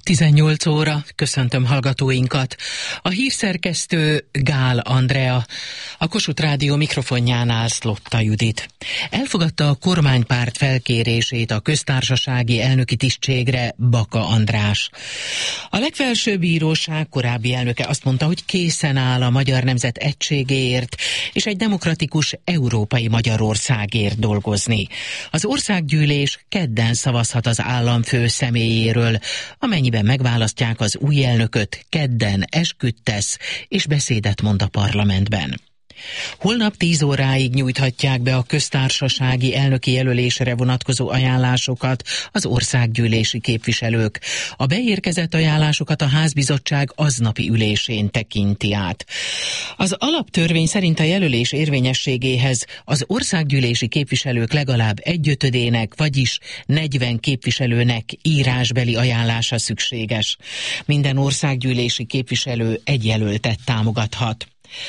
18 óra, köszöntöm hallgatóinkat. A hírszerkesztő Gál Andrea, a Kossuth Rádió mikrofonjánál Szlotta Judit. Elfogadta a kormánypárt felkérését a köztársasági elnöki tisztségre Baka András. A legfelsőbb bíróság korábbi elnöke azt mondta, hogy készen áll a magyar nemzet egységéért és egy demokratikus európai Magyarországért dolgozni. Az országgyűlés kedden szavazhat az államfő személyéről, amennyiben megválasztják az új elnököt, kedden esküt tesz és beszédet mond a parlamentben. Holnap 10 óráig nyújthatják be a köztársasági elnöki jelölésre vonatkozó ajánlásokat az országgyűlési képviselők. A beérkezett ajánlásokat a házbizottság aznapi ülésén tekinti át. Az alaptörvény szerint a jelölés érvényességéhez az országgyűlési képviselők legalább 1/5-ének, vagyis 40 képviselőnek írásbeli ajánlása szükséges. Minden országgyűlési képviselő egy jelöltet támogathat.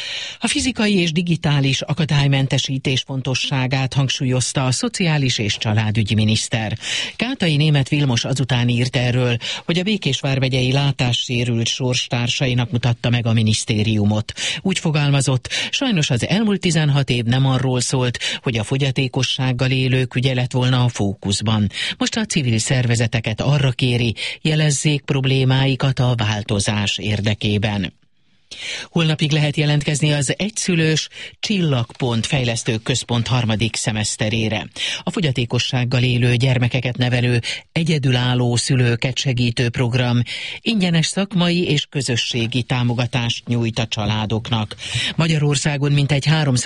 A fizikai és digitális akadálymentesítés fontosságát hangsúlyozta a szociális és családügyi miniszter. Kátai Németh Vilmos azután írt erről, hogy a Békés vármegyei látássérült sorstársainak mutatta meg a minisztériumot. Úgy fogalmazott, sajnos az elmúlt 16 év nem arról szólt, hogy a fogyatékossággal élők ügye lett volna a fókuszban. Most a civil szervezeteket arra kéri, jelezzék problémáikat a változás érdekében. Holnapig lehet jelentkezni az egyszülős Csillagpont fejlesztő központ harmadik szemeszterére. A fogyatékossággal élő gyermekeket nevelő egyedülálló szülőket segítő program ingyenes szakmai és közösségi támogatást nyújt a családoknak. Magyarországon mintegy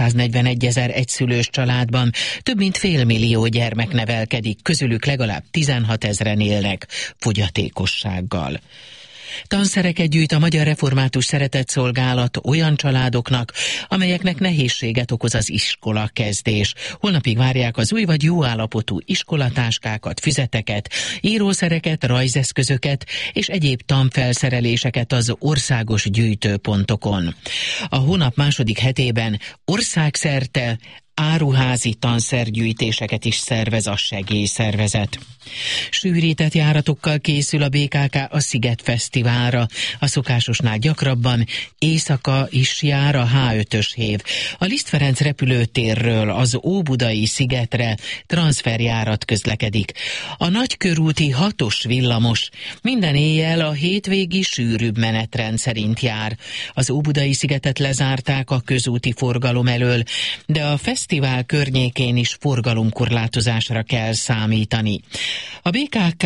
341 000 egyszülős családban több mint 500 000 gyermek nevelkedik, közülük legalább 16 000-en élnek fogyatékossággal. Tanszereket gyűjt a Magyar Református Szeretetszolgálat olyan családoknak, amelyeknek nehézséget okoz az iskola kezdés. Holnapig várják az új vagy jó állapotú iskolatáskákat, füzeteket, írószereket, rajzeszközöket és egyéb tanfelszereléseket az országos gyűjtőpontokon. A hónap második hetében országszerte áruházi tanszergyűjtéseket is szervez a segélyszervezet. Sűrített járatokkal készül a BKK a Sziget Fesztiválra. A szokásosnál gyakrabban éjszaka is jár a H5-ös hév. A Liszt Ferenc repülőtérről az óbudai szigetre transferjárat közlekedik. A nagykörúti 6-os villamos minden éjjel a hétvégi sűrűbb menetrend szerint jár. Az óbudai szigetet lezárták a közúti forgalom elől, de a fesztivál környékén is forgalomkorlátozásra kell számítani. A BKK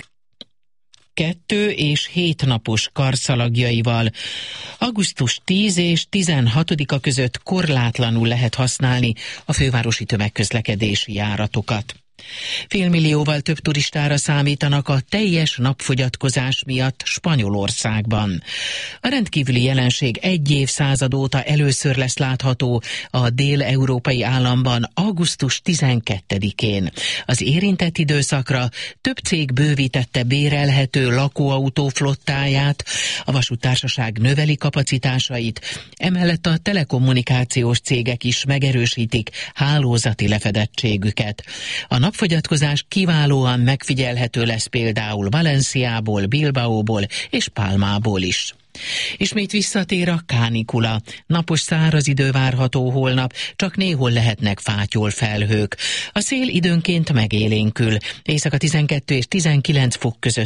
2 és 7 napos karszalagjaival augusztus 10 és 16-a között korlátlanul lehet használni a fővárosi tömegközlekedési járatokat. 500 000-val több turistára számítanak a teljes napfogyatkozás miatt Spanyolországban. A rendkívüli jelenség egy évszázad óta először lesz látható a dél-európai államban augusztus 12-én. Az érintett időszakra több cég bővítette bérelhető lakóautó flottáját, a vasúttársaság növeli kapacitásait, emellett a telekommunikációs cégek is megerősítik hálózati lefedettségüket. A napfogyatkozás kiválóan megfigyelhető lesz például Valenciából, Bilbaóból és Palmából is. Ismét visszatér a kánikula. Napos száraz idő várható holnap, csak néhol lehetnek fátyolfelhők. A szél időnként megélénkül. Éjszaka 12 és 19 fok között